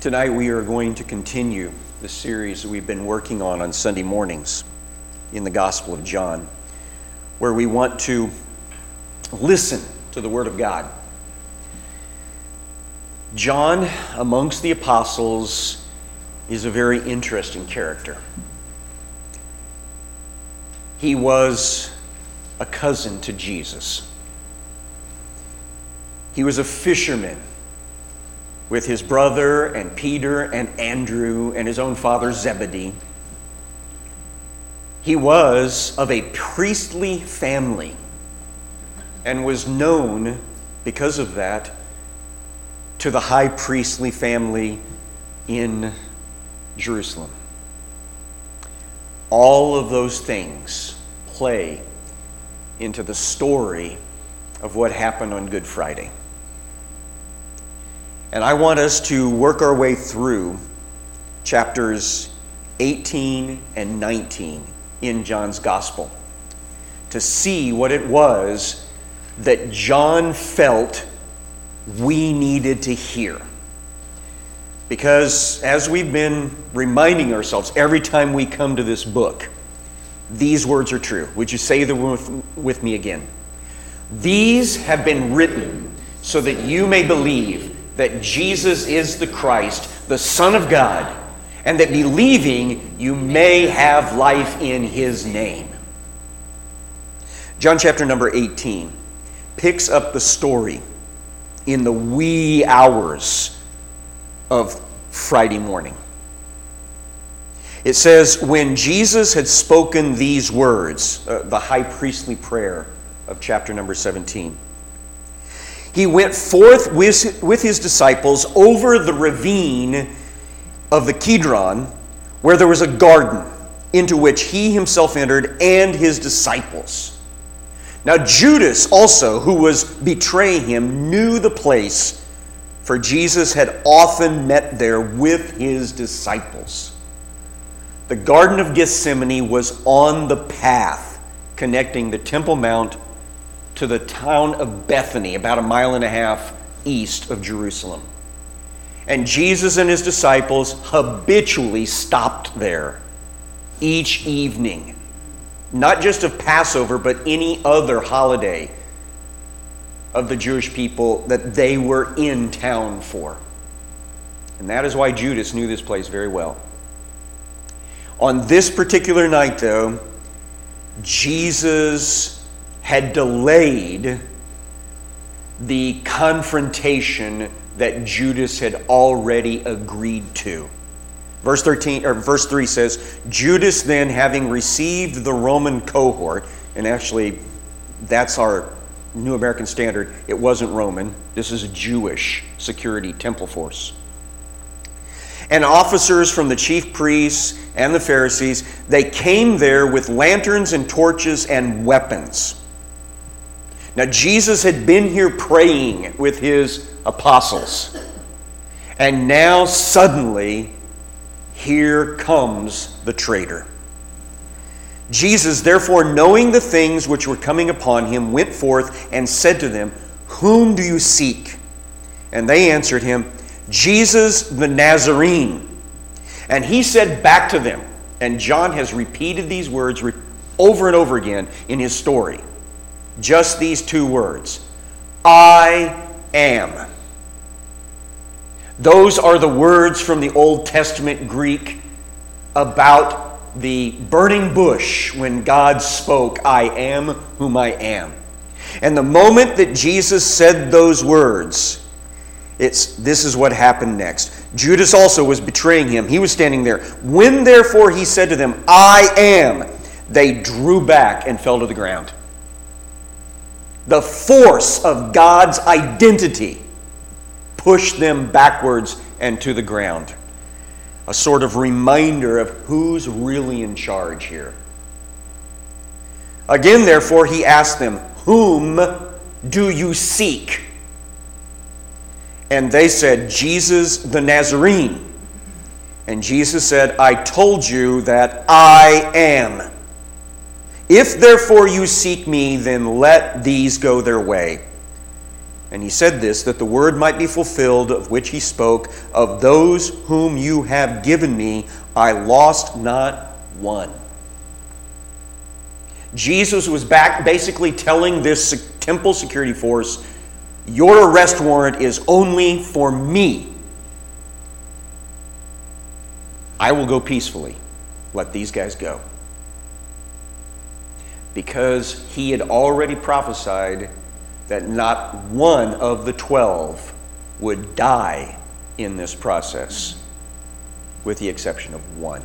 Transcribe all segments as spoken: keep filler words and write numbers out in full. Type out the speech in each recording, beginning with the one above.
Tonight we are going to continue the series that we've been working on on Sunday mornings in the Gospel of John, where we want to listen to the Word of God. John, amongst the apostles, is a very interesting character. He was a cousin to Jesus. He was a fisherman with his brother and Peter and Andrew and his own father Zebedee. He was of a priestly family and was known because of that to the high priestly family in Jerusalem. All of those things play into the story of what happened on Good Friday. And I want us to work our way through chapters eighteen and nineteen in John's Gospel to see what it was that John felt we needed to hear. Because as we've been reminding ourselves every time we come to this book, these words are true. Would you say them with, with me again? These have been written so that you may believe that Jesus is the Christ, the Son of God, and that believing you may have life in His name. John chapter number eighteen picks up the story in the wee hours of Friday morning. It says, when Jesus had spoken these words, uh, the high priestly prayer of chapter number seventeen, he went forth with, with his disciples over the ravine of the Kidron, where there was a garden, into which he himself entered and his disciples. Now Judas also, who was betraying him, knew the place, for Jesus had often met there with his disciples. The Garden of Gethsemane was on the path connecting the Temple Mount to the town of Bethany, about a mile and a half east of Jerusalem. And Jesus and his disciples habitually stopped there each evening, not just of Passover, but any other holiday of the Jewish people that they were in town for. And that is why Judas knew this place very well. On this particular night, though, Jesus had delayed the confrontation that Judas had already agreed to. Verse thirteen or verse three says, Judas then, having received the Roman cohort, and actually that's our New American Standard, it wasn't Roman, this is a Jewish security temple force, and officers from the chief priests and the Pharisees, they came there with lanterns and torches and weapons. Now, Jesus had been here praying with his apostles. And now, suddenly, here comes the traitor. Jesus, therefore, knowing the things which were coming upon him, went forth and said to them, Whom do you seek? And they answered him, Jesus the Nazarene. And he said back to them, and John has repeated these words over and over again in his story. Just these two words, I am. Those are the words from the Old Testament Greek about the burning bush when God spoke, I am whom I am. And the moment that Jesus said those words, it's this is what happened next. Judas also was betraying him. He was standing there. When therefore he said to them, I am, they drew back and fell to the ground. The force of God's identity pushed them backwards and to the ground. A sort of reminder of who's really in charge here. Again, therefore, he asked them, Whom do you seek? And they said, Jesus the Nazarene. And Jesus said, I told you that I am. If therefore you seek me, then let these go their way, And he said this, that the word might be fulfilled of which he spoke, of those whom you have given me, I lost not one. Jesus was back basically telling this temple security force, your arrest warrant is only for me. I will go peacefully. Let these guys go. Because he had already prophesied that not one of the twelve would die in this process, with the exception of one.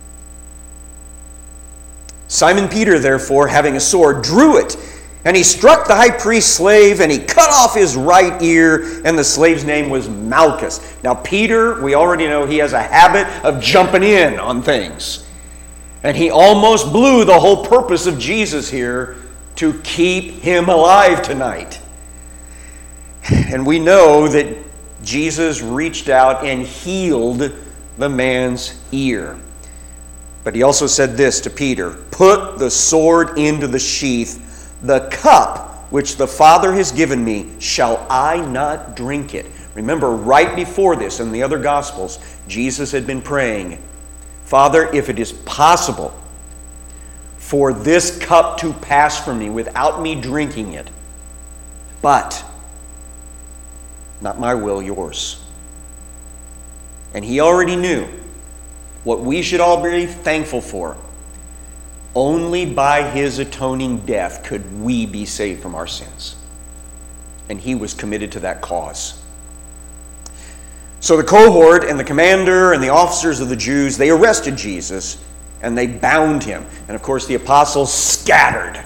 Simon Peter, therefore, having a sword, drew it, and he struck the high priest's slave, and he cut off his right ear, and the slave's name was Malchus. Now, Peter, we already know he has a habit of jumping in on things. And he almost blew the whole purpose of Jesus here to keep him alive tonight. And we know that Jesus reached out and healed the man's ear. But he also said this to Peter, put the sword into the sheath. The cup which the Father has given me, shall I not drink it? Remember, right before this in the other Gospels, Jesus had been praying, Father, if it is possible for this cup to pass from me without me drinking it, but not my will, yours. And he already knew what we should all be thankful for. Only by his atoning death could we be saved from our sins. And he was committed to that cause. So the cohort and the commander and the officers of the Jews, they arrested Jesus and they bound him. And of course the apostles scattered.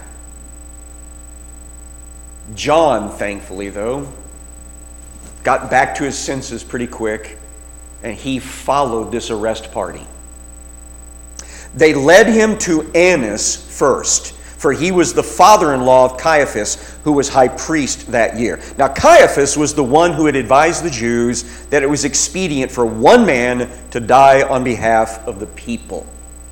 John, thankfully though, got back to his senses pretty quick, and he followed this arrest party. They led him to Annas first, for he was the father-in-law of Caiaphas, who was high priest that year. Now Caiaphas was the one who had advised the Jews that it was expedient for one man to die on behalf of the people.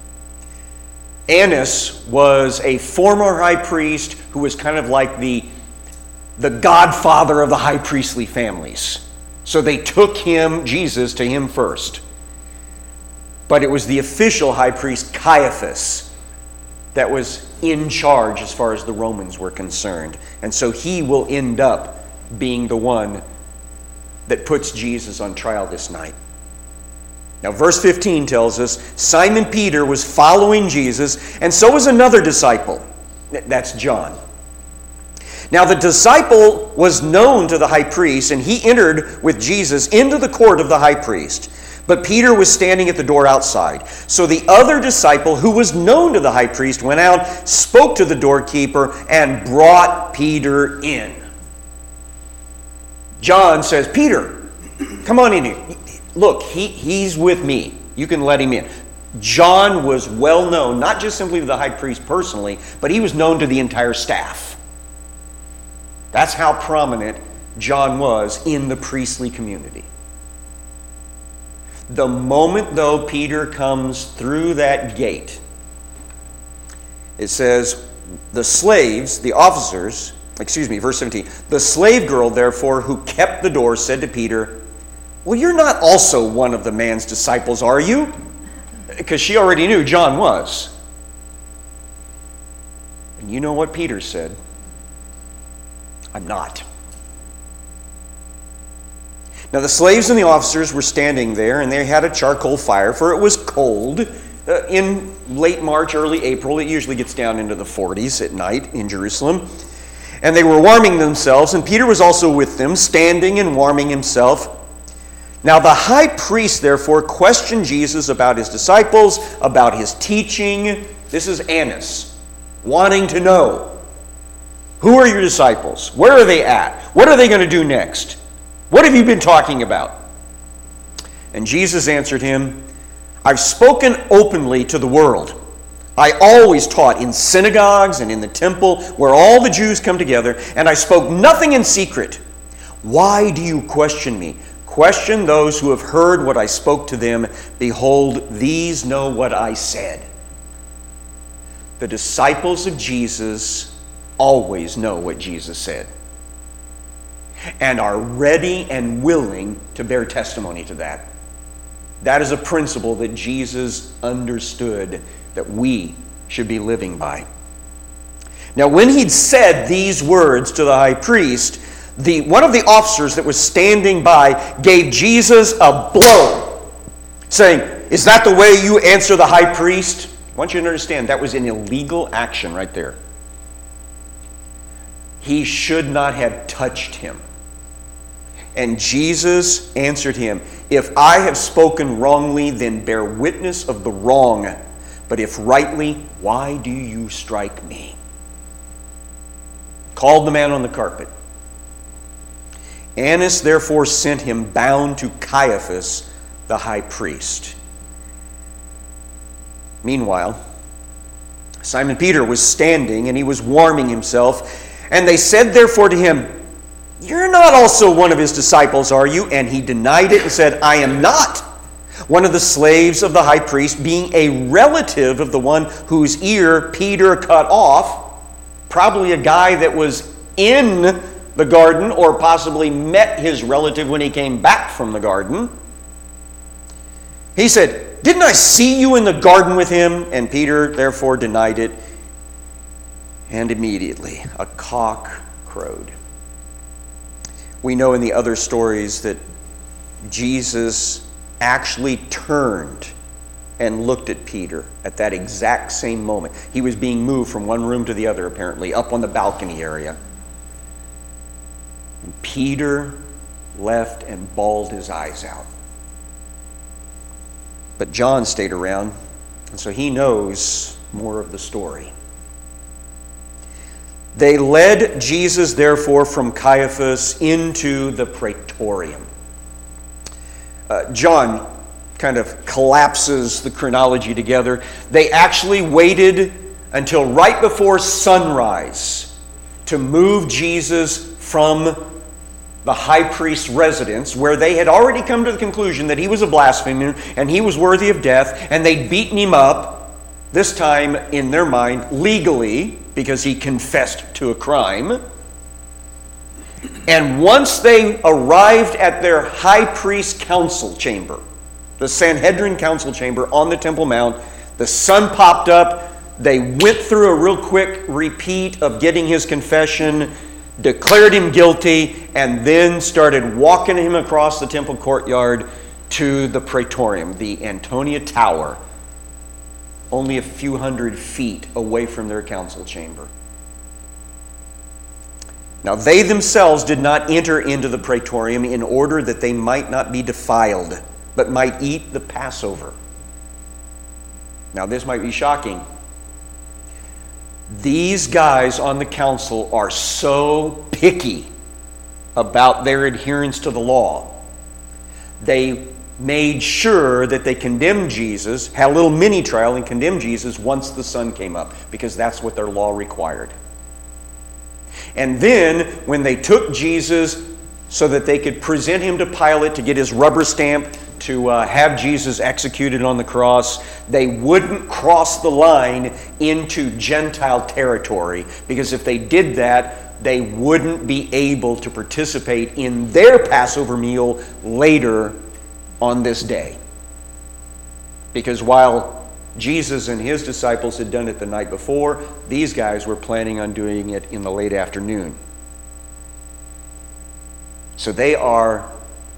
Annas was a former high priest who was kind of like the, the godfather of the high priestly families. So they took him, Jesus, to him first. But it was the official high priest, Caiaphas, that was in charge as far as the Romans were concerned. And so he will end up being the one that puts Jesus on trial this night. Now, verse fifteen tells us, Simon Peter was following Jesus, and so was another disciple. That's John. Now, the disciple was known to the high priest, and he entered with Jesus into the court of the high priest. But Peter was standing at the door outside. So the other disciple, who was known to the high priest, went out, spoke to the doorkeeper, and brought Peter in. John says, Peter, come on in here. Look, he, he's with me. You can let him in. John was well known, not just simply to the high priest personally, but he was known to the entire staff. That's how prominent John was in the priestly community. The moment, though, Peter comes through that gate, it says, the slaves, the officers, excuse me, verse seventeen, the slave girl, therefore, who kept the door, said to Peter, well, you're not also one of the man's disciples, are you? Because she already knew John was. And you know what Peter said? I'm not. Now the slaves and the officers were standing there, and they had a charcoal fire, for it was cold. Uh, in late March, early April, it usually gets down into the forties at night in Jerusalem. And they were warming themselves, and Peter was also with them, standing and warming himself. Now the high priest, therefore, questioned Jesus about his disciples, about his teaching. This is Annas, wanting to know, who are your disciples? Where are they at? What are they going to do next? What have you been talking about? And Jesus answered him, I've spoken openly to the world. I always taught in synagogues and in the temple where all the Jews come together, and I spoke nothing in secret. Why do you question me? Question those who have heard what I spoke to them. Behold, these know what I said. The disciples of Jesus always know what Jesus said. and are ready and willing to bear testimony to that. That is a principle that Jesus understood that we should be living by. Now, when he'd said these words to the high priest, the one of the officers that was standing by gave Jesus a blow, saying, "Is that the way you answer the high priest?" I want you to understand that was an illegal action right there. He should not have touched him. And Jesus answered him, "If I have spoken wrongly, then bear witness of the wrong. But if rightly, why do you strike me?" Called the man on the carpet. Annas therefore sent him bound to Caiaphas, the high priest. Meanwhile, Simon Peter was standing, and he was warming himself. And they said therefore to him, "You're not also one of his disciples, are you?" And he denied it and said, "I am not." One of the slaves of the high priest, being a relative of the one whose ear Peter cut off, probably a guy that was in the garden or possibly met his relative when he came back from the garden, he said, "Didn't I see you in the garden with him?" And Peter therefore denied it. And immediately a cock crowed. We know in the other stories that Jesus actually turned and looked at Peter at that exact same moment. He was being moved from one room to the other, apparently, up on the balcony area. And Peter left and bawled his eyes out. But John stayed around, and so he knows more of the story. They led Jesus, therefore, from Caiaphas into the praetorium. Uh, John kind of collapses the chronology together. They actually waited until right before sunrise to move Jesus from the high priest's residence, where they had already come to the conclusion that he was a blasphemer and he was worthy of death, and they'd beaten him up, this time in their mind legally, because he confessed to a crime. And once they arrived at their high priest council chamber, the Sanhedrin council chamber on the Temple Mount, the sun popped up. They went through a real quick repeat of getting his confession, declared him guilty, and then started walking him across the temple courtyard to the praetorium, the Antonia Tower, only a few hundred feet away from their council chamber. Now they themselves did not enter into the praetorium in order that they might not be defiled, but might eat the Passover. Now this might be shocking. These guys on the council are so picky about their adherence to the law. They made sure that they condemned Jesus, had a little mini trial and condemned Jesus once the sun came up, because that's what their law required. And then when they took Jesus so that they could present him to Pilate to get his rubber stamp to uh, have Jesus executed on the cross, they wouldn't cross the line into Gentile territory, because if they did that, they wouldn't be able to participate in their Passover meal later on this day. Because while Jesus and his disciples had done it the night before, these guys were planning on doing it in the late afternoon. So they are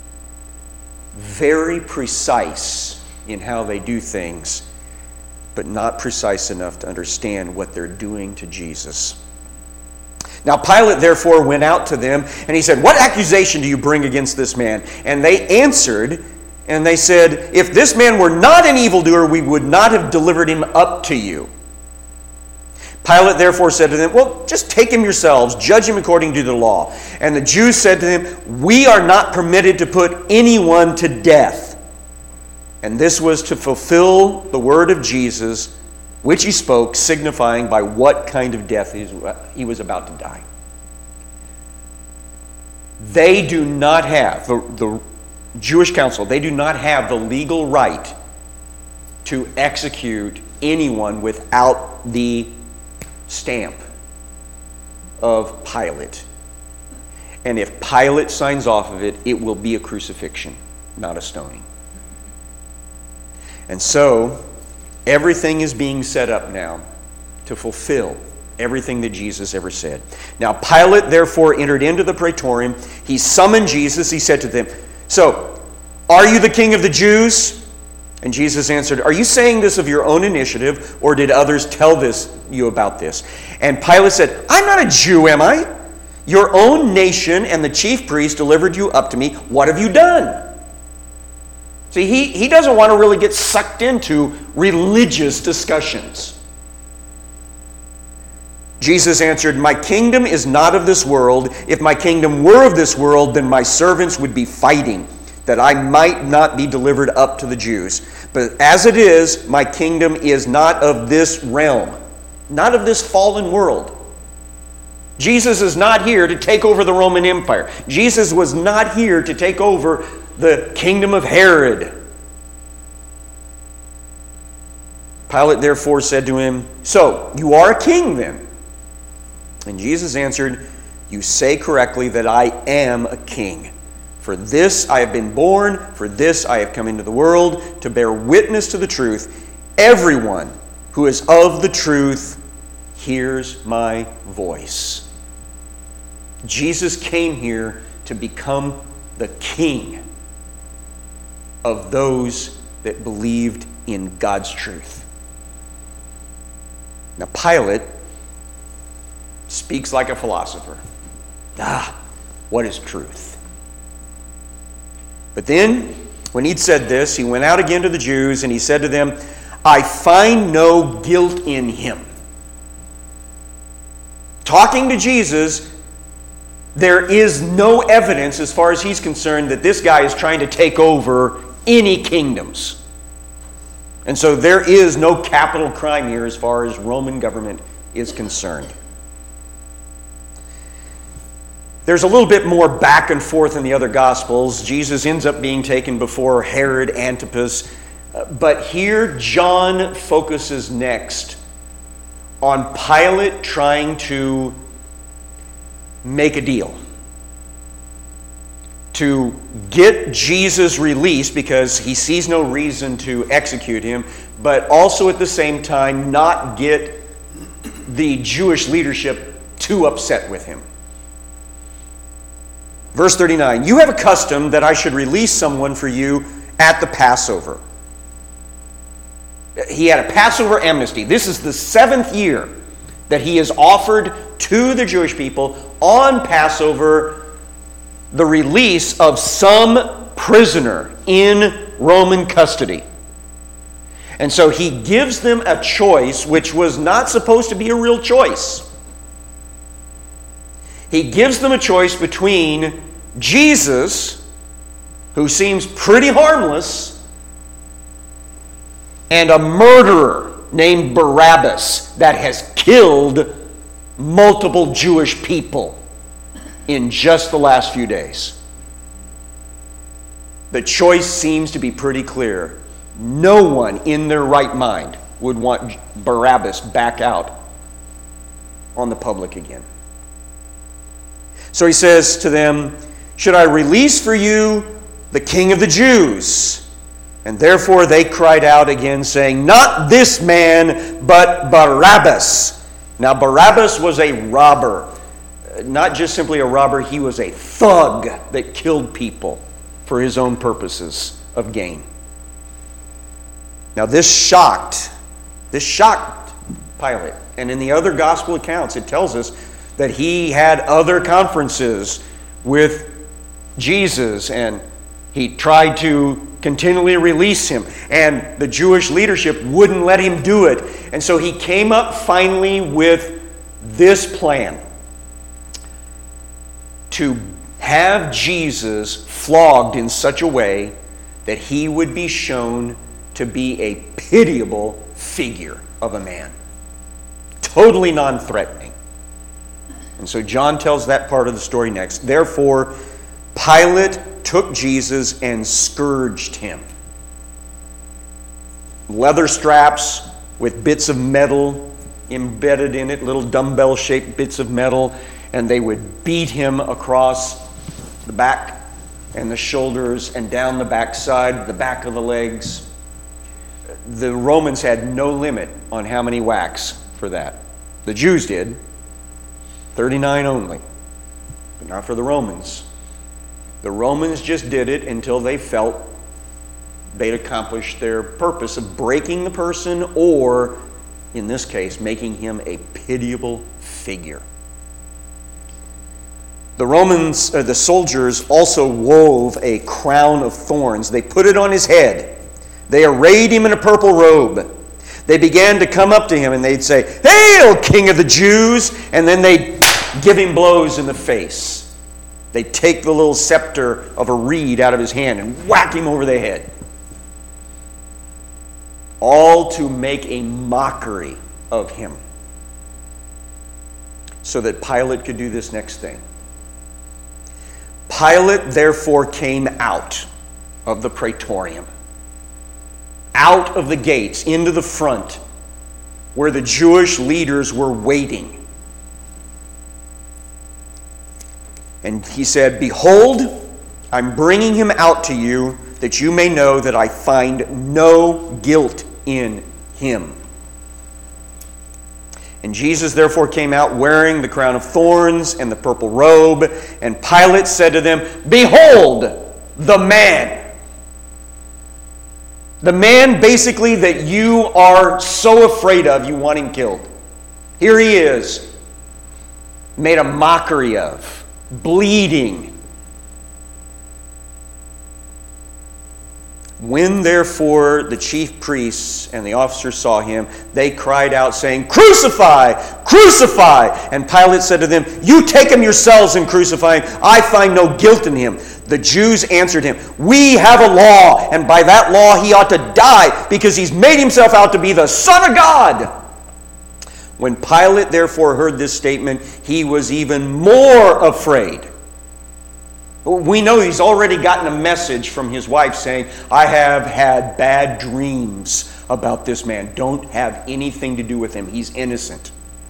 very precise in how they do things, but not precise enough to understand what they're doing to Jesus. Now Pilate therefore went out to them, and he said, "What accusation do you bring against this man?" And they answered, and they said, "If this man were not an evildoer, we would not have delivered him up to you." Pilate therefore said to them, "Well, just take him yourselves, judge him according to the law." And the Jews said to him, "We are not permitted to put anyone to death." And this was to fulfill the word of Jesus, which he spoke, signifying by what kind of death he was about to die. They do not have, the, the Jewish council, they do not have the legal right to execute anyone without the stamp of Pilate. And if Pilate signs off of it, it will be a crucifixion, not a stoning. And so, everything is being set up now to fulfill everything that Jesus ever said. Now, Pilate therefore entered into the praetorium. He summoned Jesus. He said to them, "So, are you the king of the Jews?" And Jesus answered, "Are you saying this of your own initiative, or did others tell this you about this?" And Pilate said, "I'm not a Jew, am I? Your own nation and the chief priest delivered you up to me. What have you done?" See, he, he doesn't want to really get sucked into religious discussions. Jesus answered, "My kingdom is not of this world. If my kingdom were of this world, then my servants would be fighting, that I might not be delivered up to the Jews. But as it is, my kingdom is not of this realm, not of this fallen world." Jesus is not here to take over the Roman Empire. Jesus was not here to take over the kingdom of Herod. Pilate therefore said to him, "So, you are a king then?" And Jesus answered, "You say correctly that I am a king. For this I have been born, for this I have come into the world, to bear witness to the truth. Everyone who is of the truth hears my voice." Jesus came here to become the king of those that believed in God's truth. Now, Pilate speaks like a philosopher. Ah, what is truth? But then, when he'd said this, he went out again to the Jews and he said to them, "I find no guilt in him." Talking to Jesus, there is no evidence as far as he's concerned that this guy is trying to take over any kingdoms. And so there is no capital crime here as far as Roman government is concerned. There's a little bit more back and forth in the other Gospels. Jesus ends up being taken before Herod Antipas. But here John focuses next on Pilate trying to make a deal to get Jesus released because he sees no reason to execute him, but also at the same time not get the Jewish leadership too upset with him. Verse thirty-nine, "You have a custom that I should release someone for you at the Passover." He had a Passover amnesty. This is the seventh year that he has offered to the Jewish people on Passover the release of some prisoner in Roman custody. And so he gives them a choice which was not supposed to be a real choice. He gives them a choice between Jesus, who seems pretty harmless, and a murderer named Barabbas that has killed multiple Jewish people in just the last few days. The choice seems to be pretty clear. No one in their right mind would want Barabbas back out on the public again. So he says to them, "Should I release for you the King of the Jews?" And therefore they cried out again, saying, "Not this man, but Barabbas." Now Barabbas was a robber. Not just simply a robber, he was a thug that killed people for his own purposes of gain. Now this shocked, this shocked Pilate. And in the other gospel accounts, it tells us that he had other conferences with Jesus, and he tried to continually release him, and the Jewish leadership wouldn't let him do it. And so he came up finally with this plan to have Jesus flogged in such a way that he would be shown to be a pitiable figure of a man. Totally non-threatening. And so John tells that part of the story next. "Therefore, Pilate took Jesus and scourged him." Leather straps with bits of metal embedded in it, little dumbbell-shaped bits of metal, and they would beat him across the back and the shoulders and down the backside, the back of the legs. The Romans had no limit on how many whacks for that. The Jews did, thirty-nine only, but not for the Romans. The Romans just did it until they felt they'd accomplished their purpose of breaking the person, or, in this case, making him a pitiable figure. The Romans, uh, the soldiers also wove a crown of thorns. They put it on his head. They arrayed him in a purple robe. They began to come up to him and they'd say, "Hail, King of the Jews!" And then they'd give him blows in the face. They'd take the little scepter of a reed out of his hand and whack him over the head. All to make a mockery of him, so that Pilate could do this next thing. Pilate therefore came out of the praetorium, out of the gates, into the front, where the Jewish leaders were waiting. And he said, "Behold, I'm bringing him out to you, that you may know that I find no guilt in him." And Jesus therefore came out wearing the crown of thorns and the purple robe. And Pilate said to them, "Behold, the man." The man basically that you are so afraid of, you want him killed. Here he is, made a mockery of, bleeding. When therefore the chief priests and the officers saw him, they cried out, saying, "Crucify! Crucify!" And Pilate said to them, "You take him yourselves and crucify him. I find no guilt in him." The Jews answered him, "We have a law, and by that law he ought to die, because he's made himself out to be the Son of God." When Pilate therefore heard this statement, he was even more afraid. We know he's already gotten a message from his wife saying, "I have had bad dreams about this man. Don't have anything to do with him. He's innocent."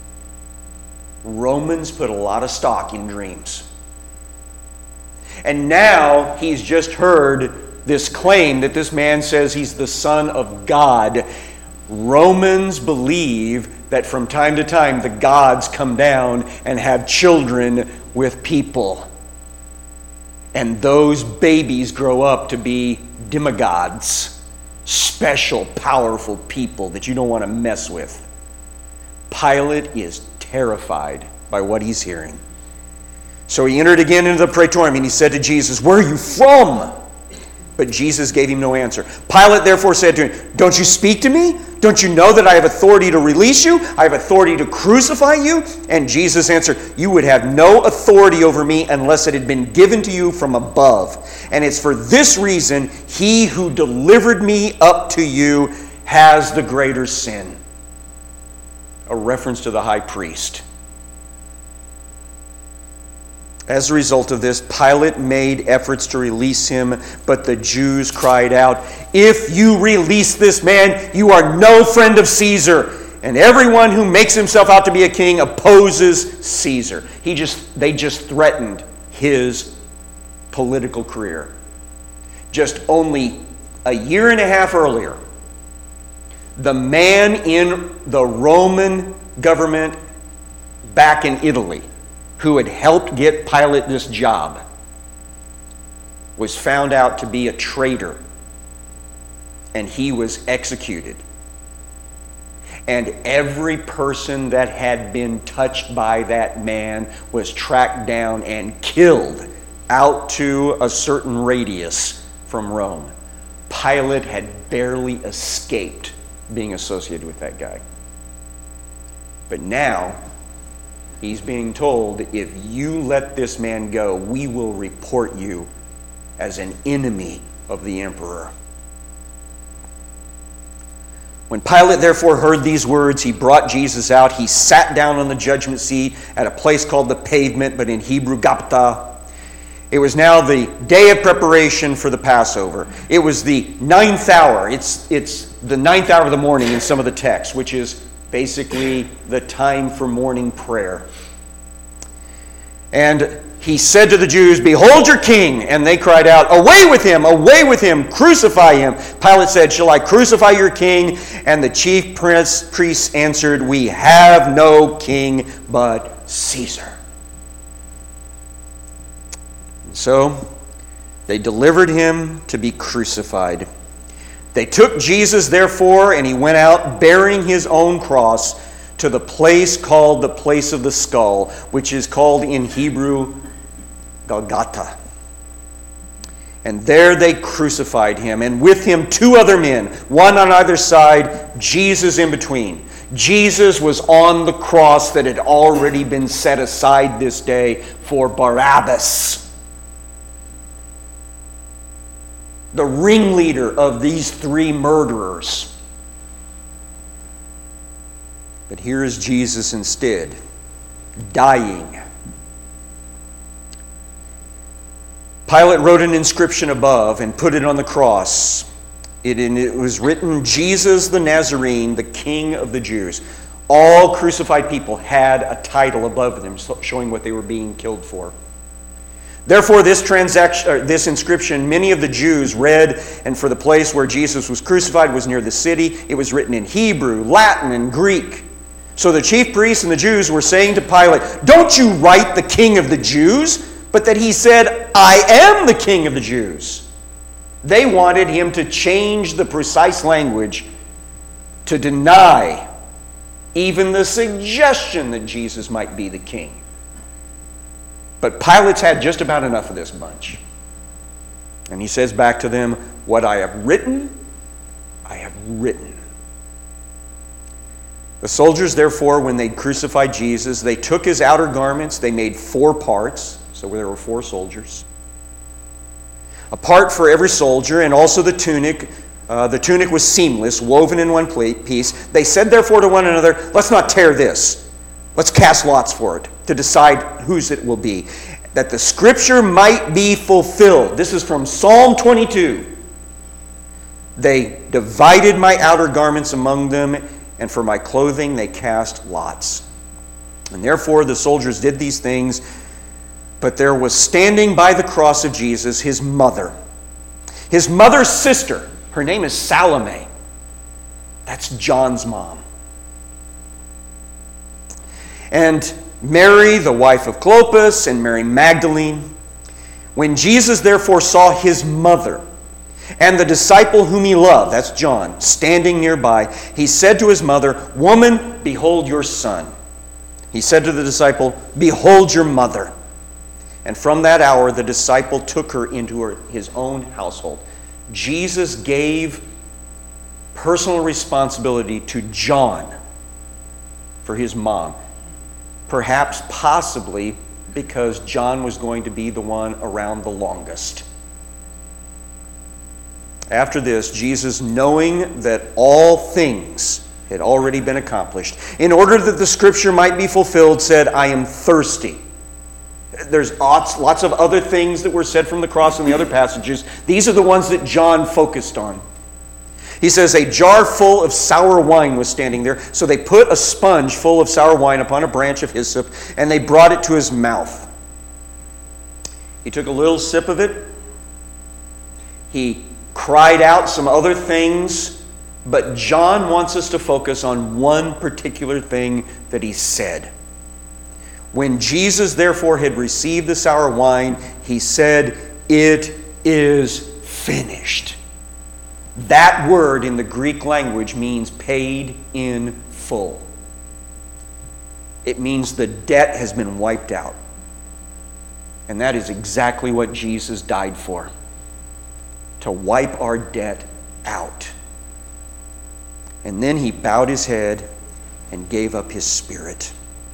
Romans put a lot of stock in dreams. And now he's just heard this claim that this man says he's the Son of God. Romans believe that from time to time the gods come down and have children with people. And those babies grow up to be demigods, special, powerful people that you don't want to mess with. Pilate is terrified by what he's hearing. So he entered again into the praetorium, and he said to Jesus, "Where are you from?" But Jesus gave him no answer. Pilate therefore said to him, "Don't you speak to me? Don't you know that I have authority to release you? I have authority to crucify you?" And Jesus answered, "You would have no authority over me unless it had been given to you from above. And it's for this reason he who delivered me up to you has the greater sin." A reference to the high priest. As a result of this, Pilate made efforts to release him, but the Jews cried out, "If you release this man, you are no friend of Caesar. And everyone who makes himself out to be a king opposes Caesar." He just, they just threatened his political career. Just only a year and a half earlier, the man in the Roman government back in Italy who had helped get Pilate this job was found out to be a traitor, and he was executed. And every person that had been touched by that man was tracked down and killed out to a certain radius from Rome. Pilate had barely escaped being associated with that guy. But now, he's being told, if you let this man go, we will report you as an enemy of the emperor. When Pilate therefore heard these words, he brought Jesus out. He sat down on the judgment seat at a place called the Pavement, but in Hebrew, Gabbatha. It was now the day of preparation for the Passover. It was the ninth hour. It's, it's the ninth hour of the morning in some of the texts, which is basically the time for morning prayer. And he said to the Jews, "Behold your king." And they cried out, "Away with him, away with him, crucify him." Pilate said, "Shall I crucify your king?" And the chief priests answered, "We have no king but Caesar." And so they delivered him to be crucified. They took Jesus, therefore, and he went out bearing his own cross to the place called the place of the skull, which is called in Hebrew Golgotha. And there they crucified him, and with him two other men, one on either side, Jesus in between. Jesus was on the cross that had already been set aside this day for Barabbas, the ringleader of these three murderers. But here is Jesus instead, dying. Pilate wrote an inscription above and put it on the cross. It, it was written, "Jesus the Nazarene, the King of the Jews." All crucified people had a title above them showing what they were being killed for. Therefore, this transaction, or this inscription, many of the Jews read, and for the place where Jesus was crucified was near the city. It was written in Hebrew, Latin, and Greek. So the chief priests and the Jews were saying to Pilate, "Don't you write the King of the Jews?" But that he said, "I am the King of the Jews." They wanted him to change the precise language to deny even the suggestion that Jesus might be the king. But Pilate's had just about enough of this bunch. And he says back to them, "What I have written, I have written." The soldiers, therefore, when they crucified Jesus, they took his outer garments, they made four parts, so there were four soldiers. A part for every soldier, and also the tunic. Uh, the tunic was seamless, woven in one piece. They said, therefore, to one another, "Let's not tear this. Let's cast lots for it, to decide whose it will be, that the scripture might be fulfilled." This is from Psalm twenty-two. "They divided my outer garments among them, and for my clothing they cast lots." And therefore the soldiers did these things, but there was standing by the cross of Jesus his mother. His mother's sister, her name is Salome. That's John's mom. And Mary, the wife of Clopas, and Mary Magdalene. When Jesus therefore saw his mother and the disciple whom he loved, that's John, standing nearby, he said to his mother, "Woman, behold your son." He said to the disciple, "Behold your mother." And from that hour the disciple took her into her, his own household. Jesus gave personal responsibility to John for his mom. Perhaps, possibly, because John was going to be the one around the longest. After this, Jesus, knowing that all things had already been accomplished, in order that the scripture might be fulfilled, said, "I am thirsty." There's lots, lots of other things that were said from the cross in the other passages. These are the ones that John focused on. He says, "A jar full of sour wine was standing there. So they put a sponge full of sour wine upon a branch of hyssop, and they brought it to his mouth. He took a little sip of it. He cried out some other things, but John wants us to focus on one particular thing that he said. When Jesus therefore had received the sour wine, he said, "It is finished." That word in the Greek language means paid in full. It means the debt has been wiped out. And that is exactly what Jesus died for. To wipe our debt out. And then he bowed his head and gave up his spirit.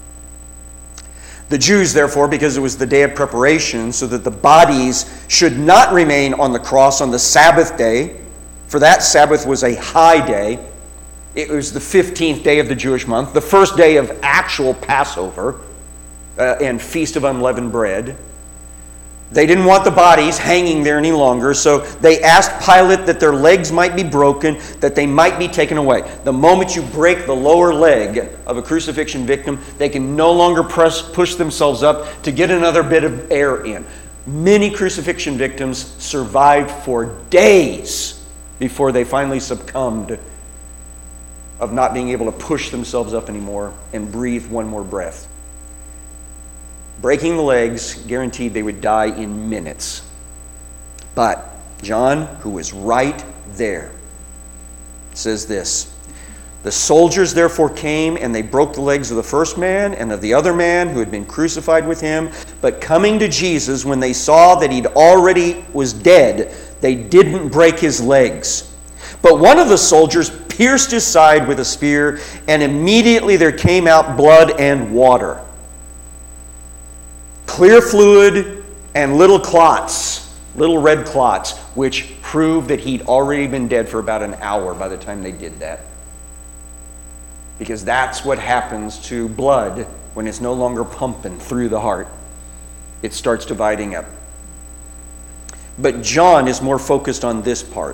The Jews, therefore, because it was the day of preparation, so that the bodies should not remain on the cross on the Sabbath day, for that Sabbath was a high day. It was the fifteenth day of the Jewish month, the first day of actual Passover uh, and Feast of Unleavened Bread. They didn't want the bodies hanging there any longer, so they asked Pilate that their legs might be broken, that they might be taken away. The moment you break the lower leg of a crucifixion victim, they can no longer press, push themselves up to get another bit of air in. Many crucifixion victims survived for days before they finally succumbed of not being able to push themselves up anymore and breathe one more breath. Breaking the legs guaranteed they would die in minutes. But John, who was right there, says this: "The soldiers therefore came, and they broke the legs of the first man and of the other man who had been crucified with him. But coming to Jesus, when they saw that he'd already was dead, they didn't break his legs. But one of the soldiers pierced his side with a spear, and immediately there came out blood and water. Clear fluid and little clots, little red clots, which proved that he'd already been dead for about an hour by the time they did that. Because that's what happens to blood when it's no longer pumping through the heart. It starts dividing up. But John is more focused on this part.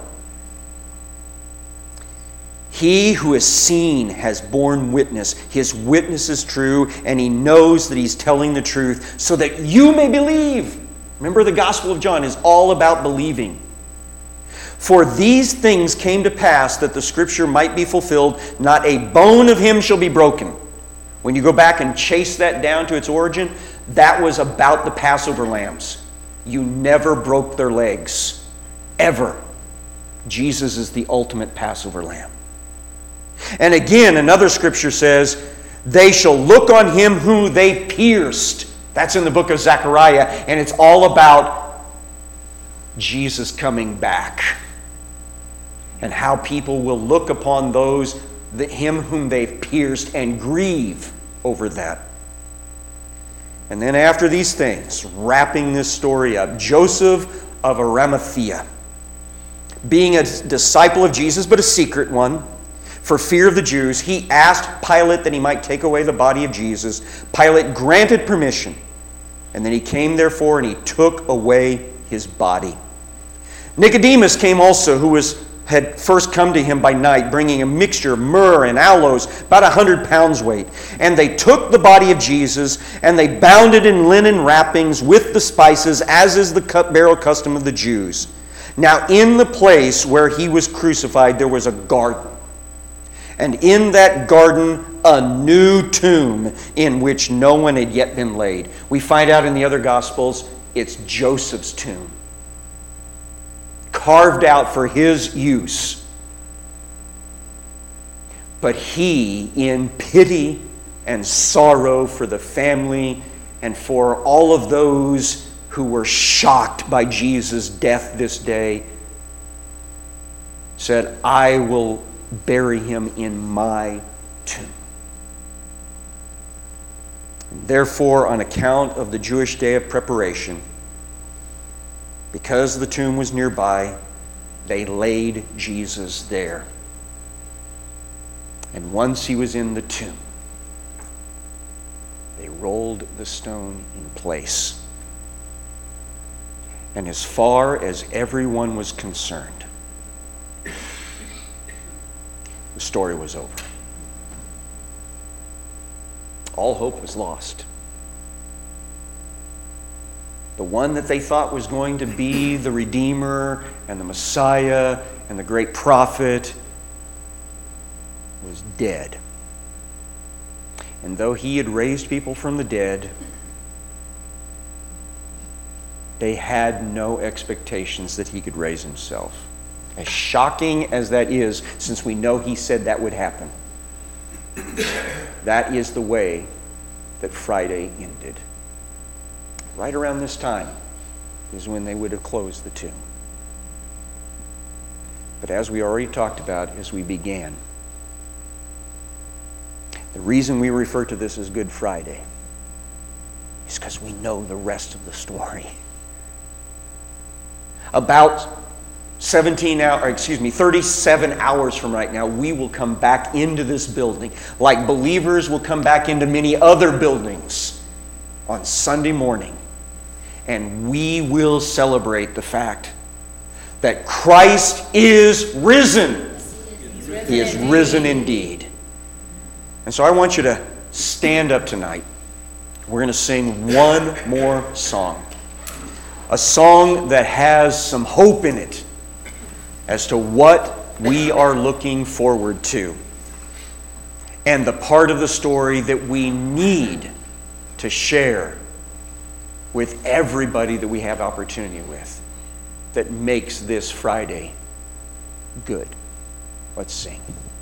He who has seen has borne witness. His witness is true, and he knows that he's telling the truth so that you may believe. Remember, the Gospel of John is all about believing. For these things came to pass that the scripture might be fulfilled. Not a bone of him shall be broken. When you go back and chase that down to its origin, that was about the Passover lambs. You never broke their legs. Ever. Jesus is the ultimate Passover lamb. And again, another scripture says, they shall look on him who they pierced. That's in the book of Zechariah, and it's all about Jesus coming back. And how people will look upon those, the, him whom they've pierced, and grieve over that. And then after these things, wrapping this story up, Joseph of Arimathea, being a disciple of Jesus, but a secret one, for fear of the Jews, he asked Pilate that he might take away the body of Jesus. Pilate granted permission. And then he came, therefore, and he took away his body. Nicodemus came also, who was had first come to him by night, bringing a mixture of myrrh and aloes, about a hundred pounds weight. And they took the body of Jesus, and they bound it in linen wrappings with the spices, as is the burial custom of the Jews. Now in the place where he was crucified, there was a garden. And in that garden, a new tomb in which no one had yet been laid. We find out in the other Gospels, it's Joseph's tomb. Carved out for his use. But he, in pity and sorrow for the family and for all of those who were shocked by Jesus' death this day, said, I will bury him in my tomb. Therefore, on account of the Jewish day of preparation, because the tomb was nearby, they laid Jesus there. And once he was in the tomb, they rolled the stone in place. And as far as everyone was concerned, the story was over. All hope was lost. The one that they thought was going to be the Redeemer and the Messiah and the great prophet was dead. And though he had raised people from the dead, they had no expectations that he could raise himself. As shocking as that is, since we know he said that would happen, that is the way that Friday ended. Right around this time is when they would have closed the tomb. But as we already talked about as we began, the reason we refer to this as Good Friday is because we know the rest of the story. About seventeen hours, excuse me, thirty-seven hours from right now, we will come back into this building, like believers will come back into many other buildings on Sunday morning. and we will celebrate the fact that Christ is risen. He is risen indeed. And so I want you to stand up tonight. We're going to sing one more song. A song that has some hope in it as to what we are looking forward to. And the part of the story that we need to share with everybody that we have opportunity with that makes this Friday good. Let's sing.